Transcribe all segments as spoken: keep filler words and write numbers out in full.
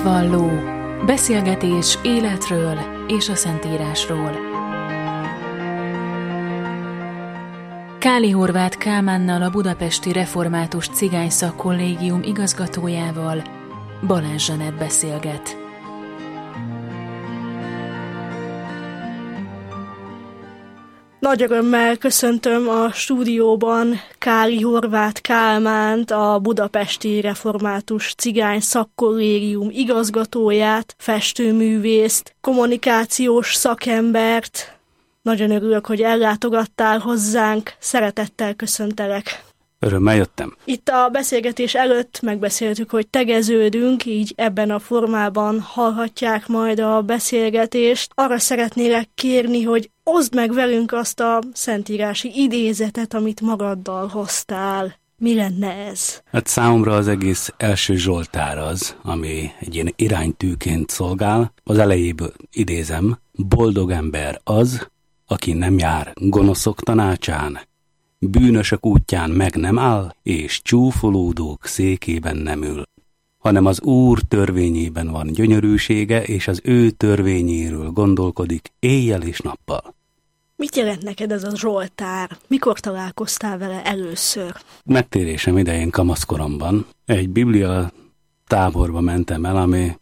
Hitvalló. Beszélgetés életről és a Szentírásról. Káli Horváth Kálmánnal, a Budapesti Református Cigány Szakkollégium igazgatójával Balázs Zsanett beszélget. Nagy örömmel köszöntöm a stúdióban Káli Horváth Kálmánt, a Budapesti Református Cigány Szakkollégium igazgatóját, festőművészt, kommunikációs szakembert. Nagyon örülök, hogy ellátogattál hozzánk, szeretettel köszöntelek. Örömmel jöttem. Itt a beszélgetés előtt megbeszéltük, hogy tegeződünk, így ebben a formában hallhatják majd a beszélgetést. Arra szeretnélek kérni, hogy oszd meg velünk azt a szentírási idézetet, amit magaddal hoztál. Mi lenne ez? Hát számomra az egész első Zsoltár az, ami egy ilyen iránytűként szolgál. Az elejéből idézem: boldog ember az, aki nem jár gonoszok tanácsán, bűnösök útján meg nem áll, és csúfolódók székében nem ül, hanem az Úr törvényében van gyönyörűsége, és az ő törvényéről gondolkodik éjjel és nappal. Mit jelent neked ez a Zsoltár? Mikor találkoztál vele először? Megtérésem idején kamaszkoromban egy biblia táborba mentem el, ami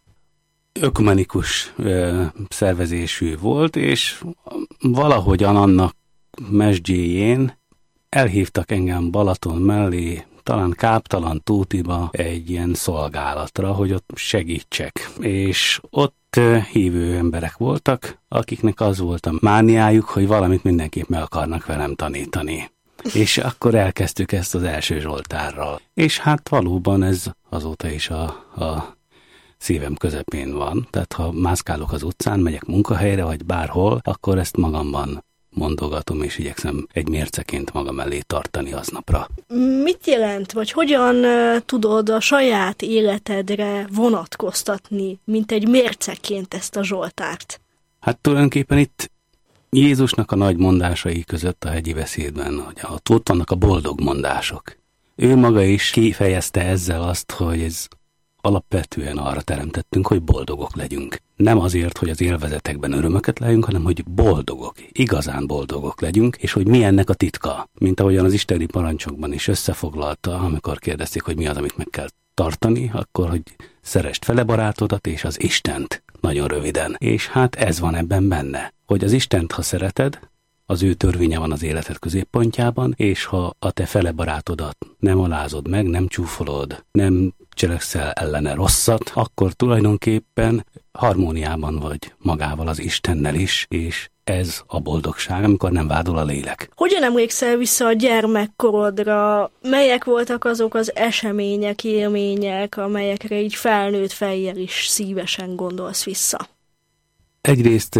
ökumenikus ö, szervezésű volt, és valahogyan annak mesdjéjén elhívtak engem Balaton mellé, talán Káptalan Tótiba egy ilyen szolgálatra, hogy ott segítsek. És ott hívő emberek voltak, akiknek az volt a mániájuk, hogy valamit mindenképp meg akarnak velem tanítani. És akkor elkezdtük ezt az első Zsoltárral. És hát valóban ez azóta is a, a szívem közepén van. Tehát ha mászkálok az utcán, megyek munkahelyre, vagy bárhol, akkor ezt magamban mondogatom, és igyekszem egy mérceként magam elé tartani aznapra. Mit jelent, vagy hogyan uh, tudod a saját életedre vonatkoztatni, mint egy mérceként ezt a Zsoltárt? Hát tulajdonképpen itt Jézusnak a nagy mondásai között a hegyi beszédben, hogy ott, ott vannak a boldog mondások. Ő maga is kifejezte ezzel azt, hogy ez alapvetően arra teremtettünk, hogy boldogok legyünk. Nem azért, hogy az élvezetekben örömöket legyünk, hanem hogy boldogok, igazán boldogok legyünk, és hogy mi ennek a titka. Mint ahogyan az isteni parancsokban is összefoglalta, amikor kérdezték, hogy mi az, amit meg kell tartani, akkor, hogy szeresd fele barátodat és az Istent, nagyon röviden. És hát ez van ebben benne, hogy az Istent, ha szereted, az ő törvénye van az életed középpontjában, és ha a te fele barátodat nem alázod meg, nem csúfolod, nem cselekszel ellene rosszat, akkor tulajdonképpen harmóniában vagy magával, az Istennel is, és ez a boldogság, amikor nem vádol a lélek. Hogyan emlékszel vissza a gyermekkorodra? Melyek voltak azok az események, élmények, amelyekre így felnőtt fejjel is szívesen gondolsz vissza? Egyrészt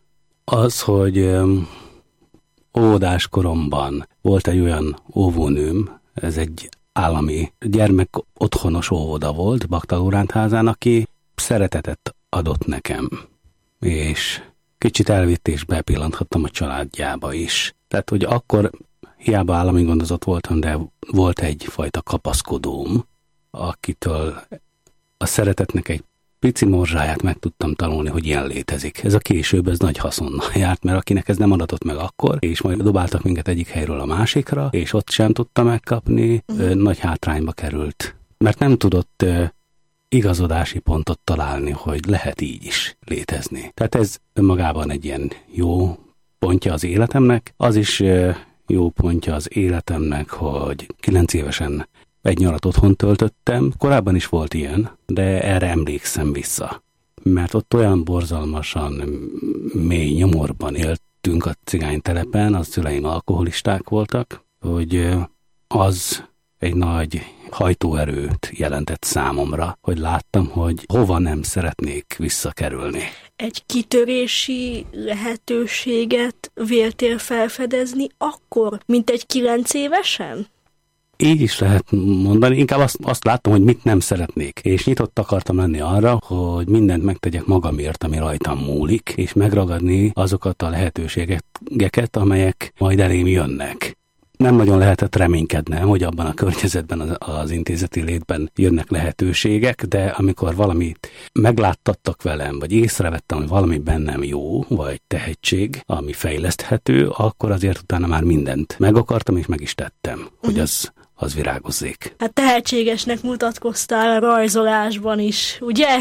az, hogy óvodás koromban volt egy olyan óvónőm, ez egy állami gyermek otthonos óvoda volt, Baktalórántházának, aki szeretetet adott nekem, és kicsit elvitt és bepillanthattam a családjába is. Tehát, hogy akkor hiába állami gondozott voltam, de volt egyfajta kapaszkodóm, akitől a szeretetnek egy pici morzsáját meg tudtam tanulni, hogy ilyen létezik. Ez a később, ez nagy haszonnal járt, mert akinek ez nem adatott meg akkor, és majd dobáltak minket egyik helyről a másikra, és ott sem tudta megkapni, uh-huh. nagy hátrányba került. Mert nem tudott uh, igazodási pontot találni, hogy lehet így is létezni. Tehát ez önmagában egy ilyen jó pontja az életemnek. Az is uh, jó pontja az életemnek, hogy kilenc évesen egy nyarat otthon töltöttem, korábban is volt ilyen, de erre emlékszem vissza. Mert ott olyan borzalmasan mély nyomorban éltünk a cigánytelepen, az szüleim alkoholisták voltak, hogy az egy nagy hajtóerőt jelentett számomra, hogy láttam, hogy hova nem szeretnék visszakerülni. Egy kitörési lehetőséget véltél felfedezni akkor, mint egy kilenc évesen? Így is lehet mondani, inkább azt, azt láttam, hogy mit nem szeretnék, és nyitott akartam lenni arra, hogy mindent megtegyek magamért, ami rajtam múlik, és megragadni azokat a lehetőségeket, amelyek majd elém jönnek. nem nagyon lehetett reménykednem, hogy abban a környezetben, az, az intézeti létben jönnek lehetőségek, de amikor valamit megláttattak velem, vagy észrevettem, hogy valami bennem jó, vagy tehetség, ami fejleszthető, akkor azért utána már mindent meg akartam, és meg is tettem, uh-huh. hogy az, az virágozzék. Hát tehetségesnek mutatkoztál a rajzolásban is, ugye?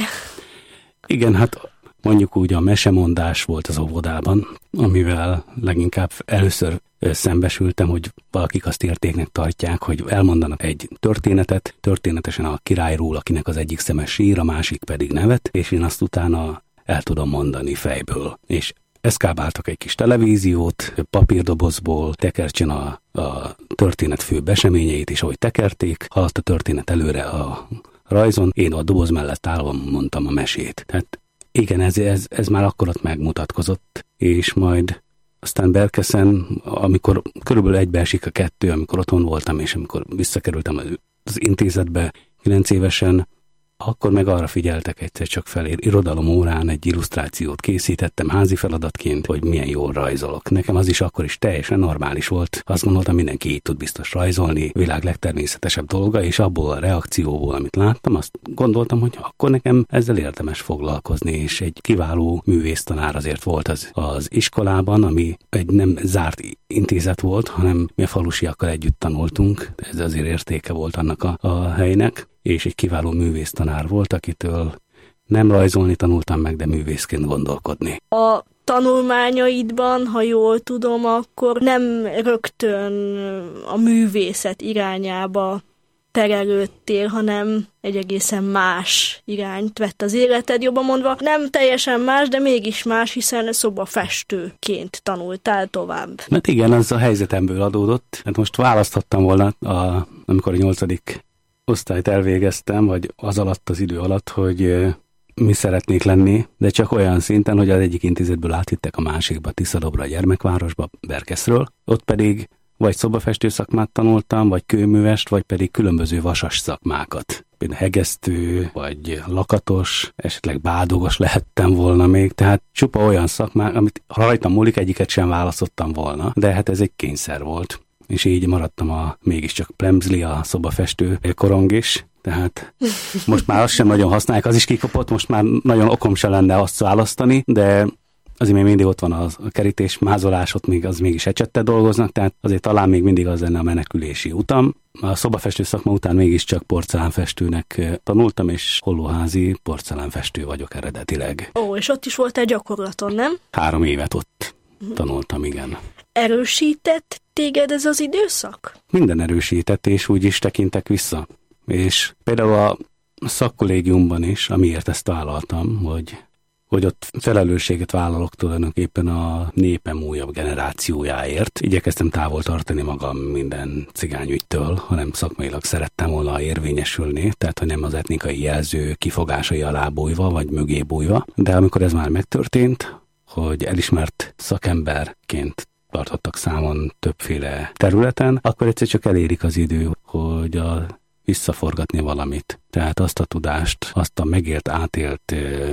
Igen, hát mondjuk úgy a mesemondás volt az óvodában, amivel leginkább először szembesültem, hogy valakik azt értéknek tartják, hogy elmondanak egy történetet, történetesen a királyról, akinek az egyik szeme sír, a másik pedig nevet, és én azt utána el tudom mondani fejből. És eszkábáltak egy kis televíziót, papírdobozból, tekertsen a, a történet főbb eseményeit, és ahogy tekerték, haladt a történet előre a rajzon, én a doboz mellett állva mondtam a mesét. Tehát igen, ez, ez, ez már akkor ott megmutatkozott, és majd aztán Berkeszen, amikor körülbelül egybeesik a kettő, amikor otthon voltam, és amikor visszakerültem az intézetbe kilenc évesen, akkor meg arra figyeltek egyszer csak felé. Irodalom órán egy illusztrációt készítettem házi feladatként, hogy milyen jól rajzolok. Nekem az is akkor is teljesen normális volt. Azt gondoltam, mindenki így tud biztos rajzolni, világ legtermészetesebb dolga, és abból a reakcióból, amit láttam, azt gondoltam, hogy akkor nekem ezzel érdemes foglalkozni, és egy kiváló művésztanár azért volt az, az iskolában, ami egy nem zárt intézet volt, hanem mi a falusiakkal együtt tanultunk. Ez azért értéke volt annak a, a helynek. És egy kiváló művésztanár volt, akitől nem rajzolni tanultam meg, de művészként gondolkodni. A tanulmányaidban, ha jól tudom, akkor nem rögtön a művészet irányába terelődtél, hanem egy egészen más irányt vett az életed, jobban mondva. Nem teljesen más, de mégis más, hiszen szobafestőként tanultál tovább. Hát igen, az a helyzetemből adódott. Hát most választhattam volna, a, amikor a nyolcadik osztályt elvégeztem, vagy az alatt az idő alatt, hogy mi szeretnék lenni, de csak olyan szinten, hogy az egyik intézetből átvittek a másikba, Tiszadobra, a gyermekvárosba, Berkeszről. Ott pedig vagy szobafestő szakmát tanultam, vagy kőművest, vagy pedig különböző vasas szakmákat. Például hegesztő, vagy lakatos, esetleg bádogos lehettem volna még, tehát csupa olyan szakmák, amit ha rajtam múlik, egyiket sem választottam volna, de hát ez egy kényszer volt. És így maradtam a mégiscsak plemzli, a szobafestő korong is, tehát most már azt sem nagyon használják, az is kikopott, most már nagyon okom se lenne azt választani, de azért még mindig ott van az, a kerítés, mázolás, ott még az mégis ecsettel dolgoznak, tehát azért talán még mindig az lenne a menekülési utam. A szobafestő szakma után mégiscsak porcelánfestőnek tanultam, és hollóházi porcelánfestő vagyok eredetileg. Ó, és ott is voltál gyakorlaton, nem? Három évet ott tanultam, igen. Erősített téged ez az időszak? Minden erősített, és úgy is tekintek vissza. És például a szakkollégiumban is, amiért ezt vállaltam, hogy, hogy ott felelősséget vállalok tulajdonképpen a népem újabb generációjáért. Igyekeztem távol tartani magam minden cigányügytől, hanem szakmailag szerettem volna érvényesülni, tehát hogy nem az etnikai jelző kifogásai alá bújva, vagy mögé bújva. De amikor ez már megtörtént, hogy elismert szakemberként tartottak számon többféle területen, akkor egyszer csak elérik az idő, hogy a visszaforgatni valamit. Tehát azt a tudást, azt a megélt, átélt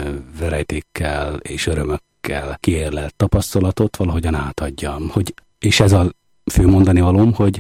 verejtékkel és örömökkel kiérlelt tapasztalatot valahogyan átadjam. Hogy, és ez a fő mondani valóm, hogy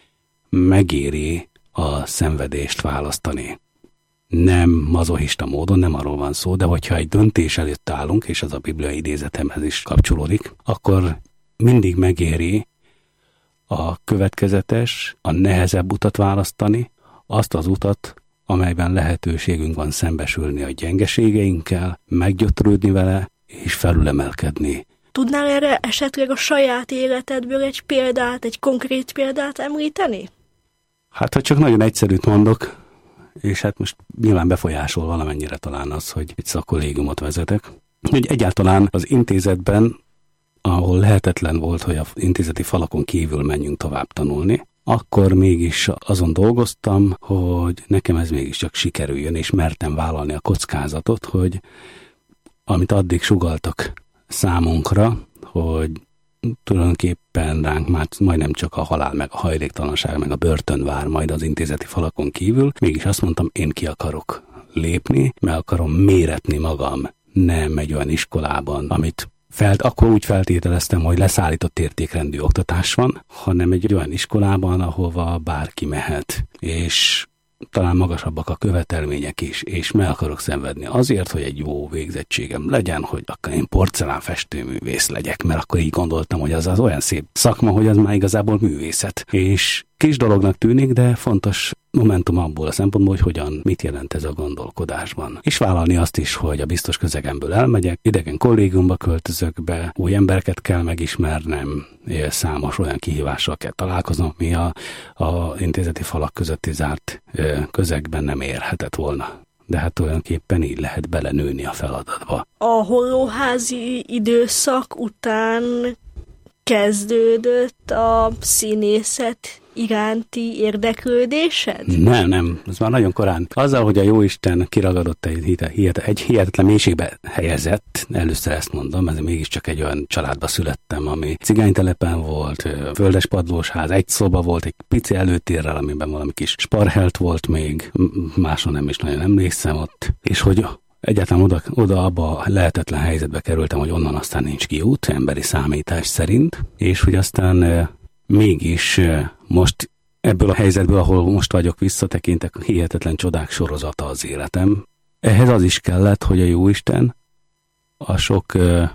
megéri a szenvedést választani. Nem mazochista módon, nem arról van szó, de hogyha egy döntés előtt állunk, és az a bibliai idézetemhez is kapcsolódik, akkor mindig megéri a következetes, a nehezebb utat választani, azt az utat, amelyben lehetőségünk van szembesülni a gyengeségeinkkel, meggyötrődni vele, és felülemelkedni. Tudnál erre esetleg a saját életedből egy példát, egy konkrét példát említeni? Hát, ha csak nagyon egyszerűt mondok, és hát most nyilván befolyásol valamennyire talán az, hogy egy szakkollégiumot vezetek, hogy egyáltalán az intézetben, ahol lehetetlen volt, hogy az intézeti falakon kívül menjünk tovább tanulni, akkor mégis azon dolgoztam, hogy nekem ez mégiscsak sikerüljön, és mertem vállalni a kockázatot, hogy amit addig sugalltak számunkra, hogy tulajdonképpen ránk már majdnem csak a halál, meg a hajléktalanság, meg a börtön vár majd az intézeti falakon kívül, mégis azt mondtam, én ki akarok lépni, meg akarom méretni magam, nem egy olyan iskolában, amit Felt, akkor úgy feltételeztem, hogy leszállított értékrendű oktatás van, hanem egy olyan iskolában, ahova bárki mehet, és talán magasabbak a követelmények is, és meg akarok szenvedni azért, hogy egy jó végzettségem legyen, hogy akkor én porcelánfestőművész legyek, mert akkor így gondoltam, hogy az az olyan szép szakma, hogy az már igazából művészet. És kis dolognak tűnik, de fontos momentum abból a szempontból, hogy hogyan, mit jelent ez a gondolkodásban. És vállalni azt is, hogy a biztos közegemből elmegyek, idegen kollégiumba költözök be, új embereket kell megismernem, számos olyan kihívással kell találkoznom, mi a, a intézeti falak közötti zárt közegben nem érhetett volna. De hát tulajdonképpen így lehet belenőni a feladatba. A hollóházi időszak után kezdődött a színészet iránti érdeklődésed? Nem, nem, ez már nagyon korán. Azzal, hogy a Jóisten kiragadott egy, egy hihetetlen mélységbe helyezett, először ezt mondom, ez mégiscsak egy olyan családba születtem, ami cigánytelepen volt, földes padlósház, egy szoba volt, egy pici előtérrel, amiben valami kis sparhelt volt még, máson nem is nagyon emlékszem ott, és hogy egyáltalán oda, oda abba a lehetetlen helyzetbe kerültem, hogy onnan aztán nincs kiút, emberi számítás szerint, és hogy aztán mégis most ebből a helyzetből, ahol most vagyok, visszatekintek, hihetetlen csodák sorozata az életem. Ehhez az is kellett, hogy a Jóisten a sok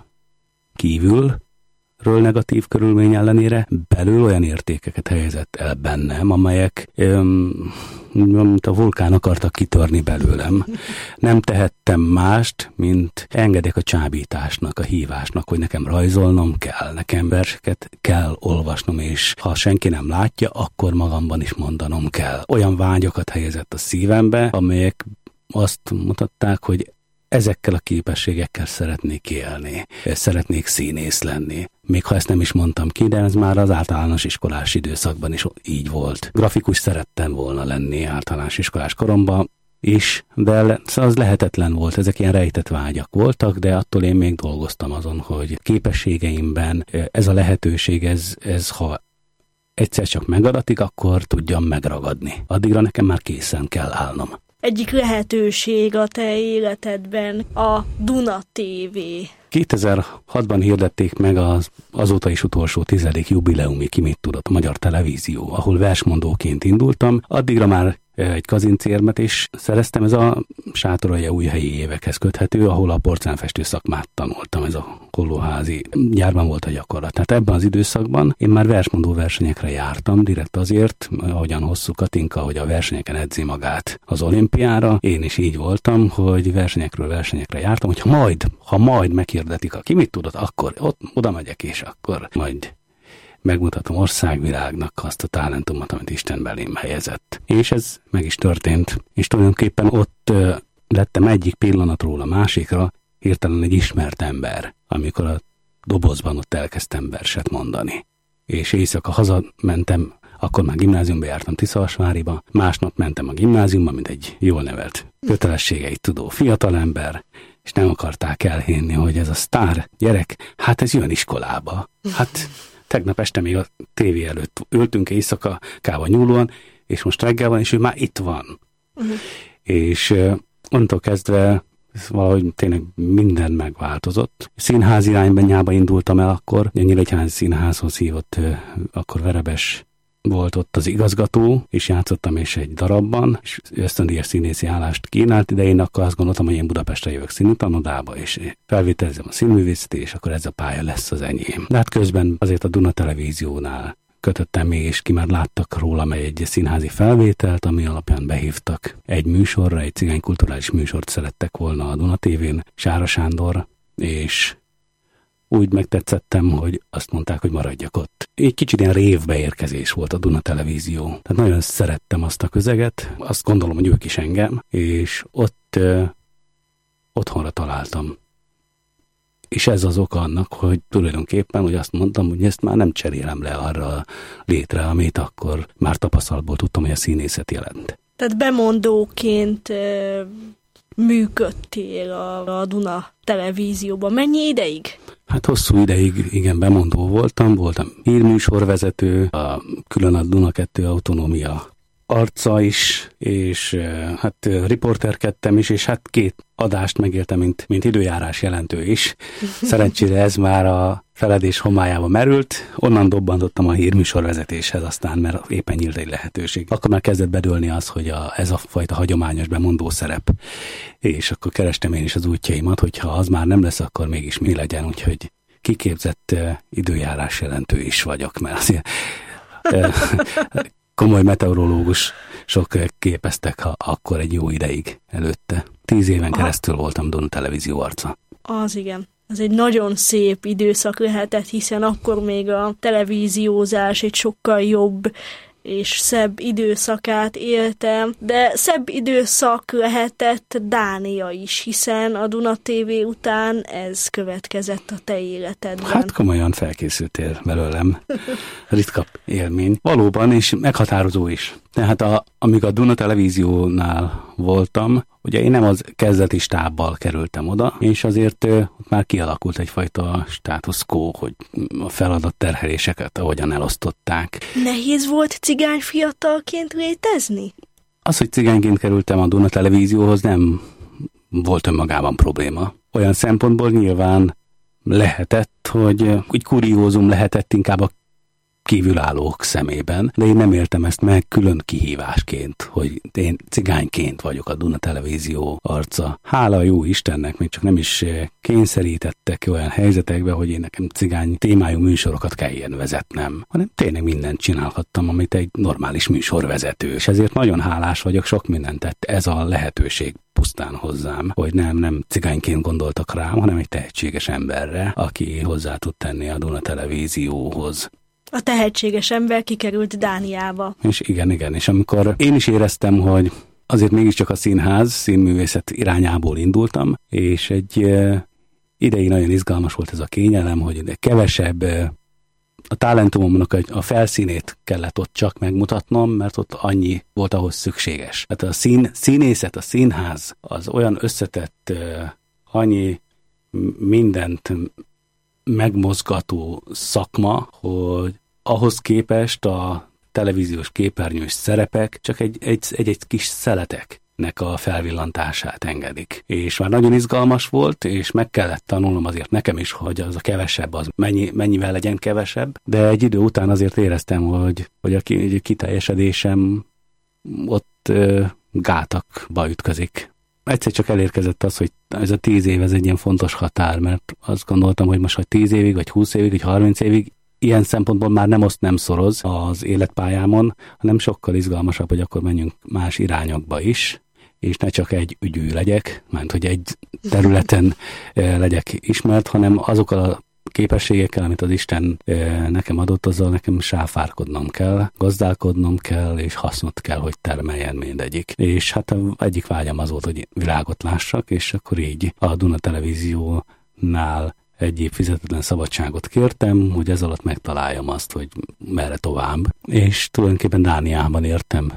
kívülről negatív körülmény ellenére belül olyan értékeket helyezett el bennem, amelyek öm, mint a vulkán akartak kitörni belőlem. Nem tehettem mást, mint engedek a csábításnak, a hívásnak, hogy nekem rajzolnom kell, nekem verseket kell olvasnom, és ha senki nem látja, akkor magamban is mondanom kell. Olyan vágyakat helyezett a szívembe, amelyek azt mutatták, hogy ezekkel a képességekkel szeretnék élni, szeretnék színész lenni. Még ha ezt nem is mondtam ki, de ez már az általános iskolás időszakban is így volt. Grafikus szerettem volna lenni általános iskolás koromban is, de az lehetetlen volt, ezek ilyen rejtett vágyak voltak, de attól én még dolgoztam azon, hogy képességeimben ez a lehetőség, ez, ez ha egyszer csak megadatik, akkor tudjam megragadni. Addigra nekem már készen kell állnom. Egyik lehetőség a te életedben a Duna té vé. kétezer-hatban hirdették meg az azóta is utolsó tizedik jubileumi Ki mit tudott magyar televízió, ahol versmondóként indultam. Addigra már egy kazincérmet is szereztem, ez a Sátoraljaújhelyi évekhez köthető, ahol a porcelánfestő szakmát tanultam, ez a hollóházi gyárban volt a gyakorlat. Tehát ebben az időszakban én már versmondó versenyekre jártam, direkt azért, ahogyan Hosszú Katinka, hogy a versenyeken edzi magát az olimpiára. Én is így voltam, hogy versenyekről versenyekre jártam, hogyha majd, ha majd meghirdetik a Ki mit tudott, akkor ott oda megyek, és akkor majd megmutatom országvilágnak azt a talentumot, amit Isten belém helyezett. És ez meg is történt. És tulajdonképpen ott uh, lettem egyik pillanatról a másikra hirtelen egy ismert ember, amikor a dobozban ott elkezdtem verset mondani. És éjszaka hazamentem, akkor már gimnáziumba jártam Tiszavasváriba, másnap mentem a gimnáziumba, mint egy jól nevelt kötelességeit tudó fiatalember, és nem akarták elhinni, hogy ez a sztár gyerek, hát ez jön iskolába. Hát tegnap este még a tévé előtt ültünk éjszakába nyúlóan, és most reggel van, és ő már itt van. Uh-huh. És uh, onnantól kezdve valahogy tényleg minden megváltozott. Színház irányba indultam el akkor, a Nyíregyházi Színházhoz hívott, uh, akkor Verebes volt ott az igazgató, és játszottam is egy darabban, és ösztöndíjas színészi állást kínált, de én akkor azt gondoltam, hogy én Budapestre jövök színutanodába, és felvételezem a színművészeti, és akkor ez a pálya lesz az enyém. De hát közben azért a Duna Televíziónál kötöttem még, és ki már láttak rólam egy színházi felvételt, ami alapján behívtak egy műsorra, egy cigánykulturális műsort szerettek volna a Duna té vén, Sára Sándor, és úgy megtetszettem, hogy azt mondták, hogy maradjak ott. Egy kicsit ilyen révbeérkezés volt a Duna Televízió. Tehát nagyon szerettem azt a közeget, azt gondolom, hogy ők is engem, és ott ö, otthonra találtam. És ez az oka annak, hogy tulajdonképpen, hogy azt mondtam, hogy ezt már nem cserélem le arra a létre, amit akkor már tapasztalatból tudtam, hogy a színészet jelent. Tehát bemondóként ö, működtél a, a Duna Televízióban. Mennyi ideig? Hát hosszú ideig, igen, bemondó voltam, voltam hírműsorvezető, a külön a Duna kettő autonómia arca is, és hát riporterkedtem is, és hát két adást megéltem, mint, mint időjárás jelentő is. Szerencsére ez már a feledés homályába merült, onnan dobbantottam a hírműsorvezetéshez aztán, mert éppen nyílt egy lehetőség. Akkor már kezdett bedőlni az, hogy a, ez a fajta hagyományos bemondó szerep, és akkor kerestem én is az útjaimat, hogyha az már nem lesz, akkor mégis mi legyen, úgyhogy kiképzett időjárás jelentő is vagyok, mert azért komoly meteorológus sok képeztek ha akkor egy jó ideig előtte. Tíz éven keresztül voltam Duna Televízió arca. Az igen. Ez egy nagyon szép időszak lehetett, hiszen akkor még a televíziózás egy sokkal jobb és szebb időszakát éltem, de szebb időszak lehetett Dánia is, hiszen a Duna té vé után ez következett a te életedben. Hát komolyan felkészültél belőlem. Ritka élmény. Valóban, és meghatározó is. Tehát a, amíg a Duna Televíziónál voltam, ugye én nem az kezdeti stábbal kerültem oda, és azért ott már kialakult egyfajta status quo, hogy a feladat terheléseket ahogyan elosztották. Nehéz volt cigány fiatalként létezni? Az, hogy cigányként kerültem a Duna Televízióhoz, nem volt önmagában probléma. Olyan szempontból nyilván lehetett, hogy úgy kuriózum lehetett inkább a kívülállók szemében, de én nem éltem ezt meg külön kihívásként, hogy én cigányként vagyok a Duna Televízió arca. Hála jó Istennek, még csak nem is kényszerítettek olyan helyzetekbe, hogy én nekem cigány témájú műsorokat kelljen vezetnem, hanem tényleg mindent csinálhattam, amit egy normális műsorvezető. És ezért nagyon hálás vagyok, sok mindent tett ez a lehetőség pusztán hozzám, hogy nem, nem cigányként gondoltak rám, hanem egy tehetséges emberre, aki hozzá tud tenni a Duna Televízióhoz. A tehetséges ember kikerült Dániába. És igen, igen, és amikor én is éreztem, hogy azért mégiscsak a színház, színművészet irányából indultam, és egy e, ideig nagyon izgalmas volt ez a kényelem, hogy kevesebb e, a talentumomnak a felszínét kellett ott csak megmutatnom, mert ott annyi volt ahhoz szükséges. Hát a szín, színészet, a színház az olyan összetett, e, annyi mindent megmozgató szakma, hogy ahhoz képest a televíziós képernyős szerepek csak egy-egy kis szeleteknek a felvillantását engedik. És már nagyon izgalmas volt, és meg kellett tanulnom azért nekem is, hogy az a kevesebb, az mennyi, mennyivel legyen kevesebb, de egy idő után azért éreztem, hogy, hogy a kiteljesedésem ott ö, gátakba ütközik. Egyszer csak elérkezett az, hogy ez a tíz év, ez egy ilyen fontos határ, mert azt gondoltam, hogy most, hogy tíz évig, vagy húsz évig, vagy harminc évig, ilyen szempontból már nem oszt, nem szoroz az életpályámon, hanem sokkal izgalmasabb, hogy akkor menjünk más irányokba is, és ne csak egy ügyű legyek, mert hogy egy területen legyek ismert, hanem azokkal a képességekkel, amit az Isten nekem adott, azzal nekem sáfárkodnom kell, gazdálkodnom kell, és hasznot kell, hogy termeljen mindegyik. És hát egyik vágyam az volt, hogy világot lássak, és akkor így a Duna Televíziónál egy év fizetetlen szabadságot kértem, hogy ez alatt megtaláljam azt, hogy merre tovább. És tulajdonképpen Dániában értem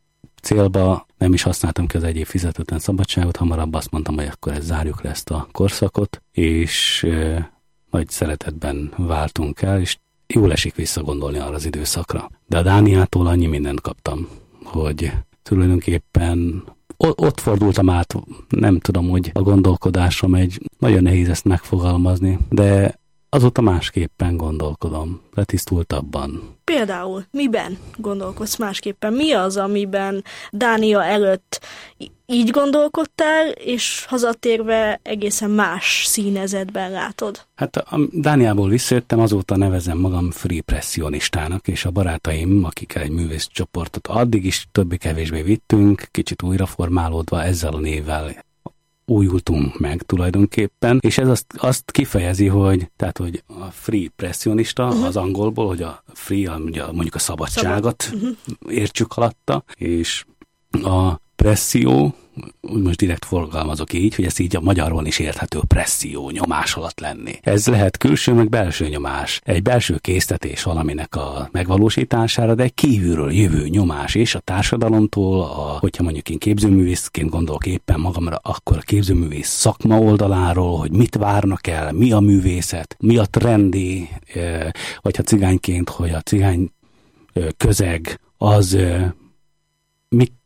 célba, nem is használtam ki az egy év fizetetlen szabadságot, hamarabb azt mondtam, hogy akkor ezt zárjuk le ezt a korszakot, és nagy szeretetben váltunk el, és jól esik visszagondolni arra az időszakra. De a Dániától annyi mindent kaptam, hogy tulajdonképpen ott fordultam át, nem tudom, hogy a gondolkodásom egy, nagyon nehéz ezt megfogalmazni, de azóta másképpen gondolkodom, letisztultabban. Például miben gondolkodsz másképpen? Mi az, amiben Dánia előtt így gondolkodtál, és hazatérve egészen más színezetben látod? Hát a Dániából visszajöttem, azóta nevezem magam free pressionistának, és a barátaim, akikkel egy művészcsoportot addig is többé-kevésbé vittünk, kicsit újraformálódva ezzel a névvel újultunk meg tulajdonképpen, és ez azt, azt kifejezi, hogy tehát, hogy a free pressionista uh-huh. az angolból, hogy a free, a, mondjuk a szabadságot Szabad. uh-huh. értsük alatta, és a presszió, úgy most direkt forgalmazok így, hogy ez így a magyarul is érthető, presszió, nyomás alatt lenni. Ez lehet külső, meg belső nyomás. Egy belső késztetés valaminek a megvalósítására, de egy kívülről jövő nyomás, és a társadalomtól, a, hogyha mondjuk én képzőművészként gondolok éppen magamra, akkor a képzőművész szakma oldaláról, hogy mit várnak el, mi a művészet, mi a trendi, vagy ha cigányként, hogy a cigány közeg az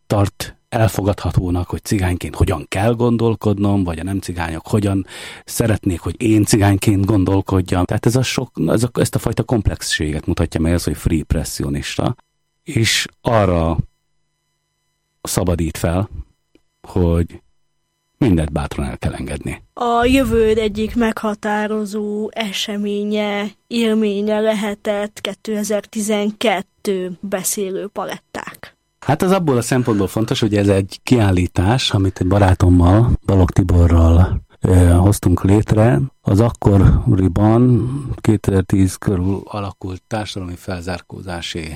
tart elfogadhatónak, hogy cigányként hogyan kell gondolkodnom, vagy a nem cigányok hogyan szeretnék, hogy én cigányként gondolkodjam. Tehát ez a sok, ez a, ezt a fajta komplexséget mutatja meg az, hogy free pressionista, és arra szabadít fel, hogy mindent bátran el kell engedni. A jövőd egyik meghatározó eseménye, élménye lehetett kétezer-tizenkettő beszélő paletták. Hát ez abból a szempontból fontos, hogy ez egy kiállítás, amit egy barátommal, Balogh Tiborral ö, hoztunk létre. Az akkoriban kétezer-tíz körül alakult társadalmi felzárkózási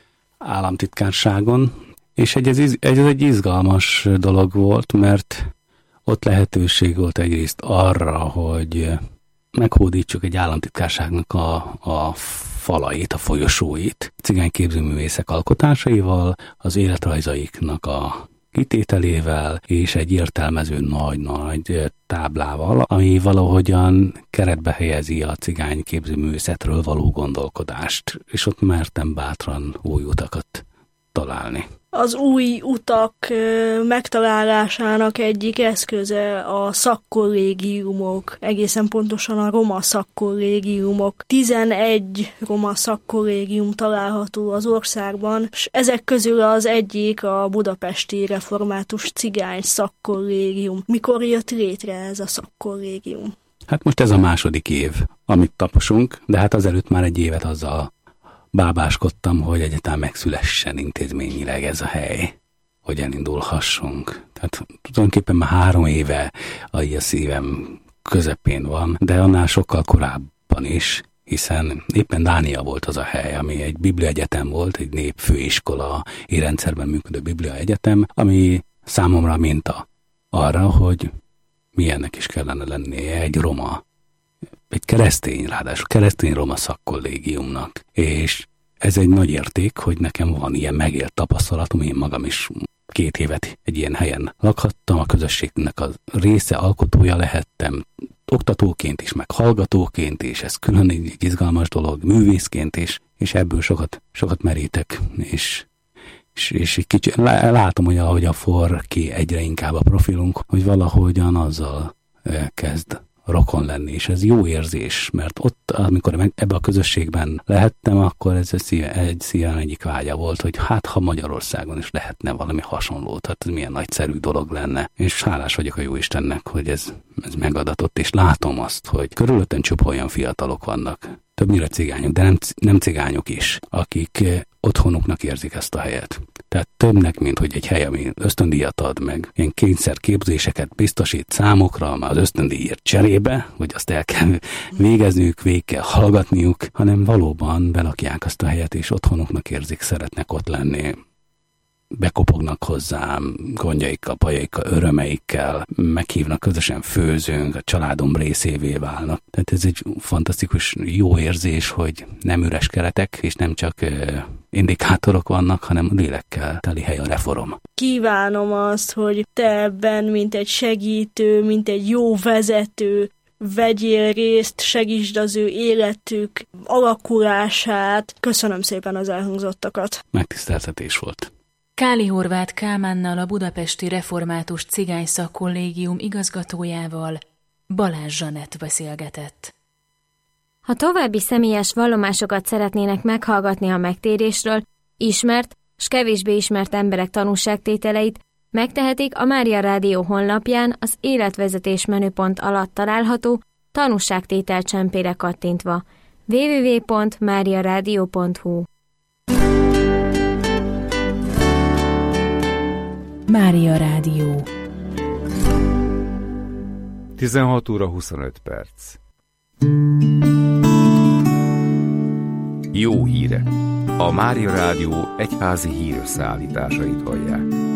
államtitkárságon, és egy, ez, ez egy izgalmas dolog volt, mert ott lehetőség volt egyrészt arra, hogy meghódítsuk egy államtitkárságnak a, a falait, a folyosóit, cigány képzőművészek alkotásaival, az életrajzaiknak a kitételével, és egy értelmező nagy-nagy táblával, ami valahogyan keretbe helyezi a cigány képzőművészetről való gondolkodást, és ott mertem bátran új utakat találni. Az új utak megtalálásának egyik eszköze a szakkollégiumok, egészen pontosan a roma szakkollégiumok. tizenegy roma szakkollégium található az országban, és ezek közül az egyik a budapesti református cigány szakkollégium. Mikor jött létre ez a szakkollégium? Hát most ez a második év, amit taposunk, de hát azelőtt már egy évet azzal bábáskodtam, hogy egyáltalán megszülessen intézményileg ez a hely, hogy elindulhassunk. Tehát tulajdonképpen már három éve a szívem közepén van, de annál sokkal korábban is, hiszen éppen Dánia volt az a hely, ami egy bibliaegyetem volt, egy népfőiskola, érrendszerben működő bibliaegyetem, ami számomra minta arra, hogy milyennek is kellene lennie egy roma, egy keresztény, ráadásul keresztény roma szakkollégiumnak. És ez egy nagy érték, hogy nekem van ilyen megélt tapasztalatom, én magam is két évet egy ilyen helyen lakhattam, a közösségnek a része, alkotója lehettem, oktatóként is, meg hallgatóként is, ez külön egy izgalmas dolog, művészként is, és ebből sokat, sokat merítek, és, és, és egy kicsit látom, hogy ahogy a for ki egyre inkább a profilunk, hogy valahogyan azzal kezd rokon lenni, és ez jó érzés, mert ott, amikor ebbe a közösségben lehettem, akkor ez egy szíven, egy szíven egyik vágya volt, hogy hát ha Magyarországon is lehetne valami hasonló, tehát ez milyen nagyszerű dolog lenne, és hálás vagyok a Jóistennek, hogy ez, ez megadatott, és látom azt, hogy körülöttem csupa olyan fiatalok vannak, többnyire cigányok, de nem, nem cigányok is, akik otthonuknak érzik ezt a helyet. Tehát többnek, mint hogy egy hely, ami ösztöndíjat ad meg, ilyen kényszerképzéseket biztosít számukra, már az ösztöndíjért cserébe, hogy azt el kell végezniük, végig kell hallgatniuk, hanem valóban belakják azt a helyet, és otthonuknak érzik, szeretnek ott lenni. Bekopognak hozzám, gondjaikkal, bajaikkal, örömeikkel, meghívnak, közösen főzünk, a családom részévé válnak. Tehát ez egy fantasztikus jó érzés, hogy nem üres keretek, és nem csak indikátorok vannak, hanem lélekkel teli hely a reform. Kívánom azt, hogy te ebben, mint egy segítő, mint egy jó vezető, vegyél részt, segítsd az ő életük alakulását. Köszönöm szépen az elhangzottakat. Megtiszteltetés volt. Káli Horváth Kálmánnal, a Budapesti Református Cigány Szakkollégium igazgatójával Balázs Zsanett beszélgetett. Ha további személyes vallomásokat szeretnének meghallgatni a megtérésről, ismert s kevésbé ismert emberek tanúságtételeit, megtehetik a Mária Rádió honlapján az életvezetés menüpont alatt található tanúságtétel csempére kattintva. double-u double-u double-u pont mária rádió pont hu Mária Rádió. tizenhat óra huszonöt perc. Jó hírek! A Mária Rádió egyházi hírösszeállításait hallják.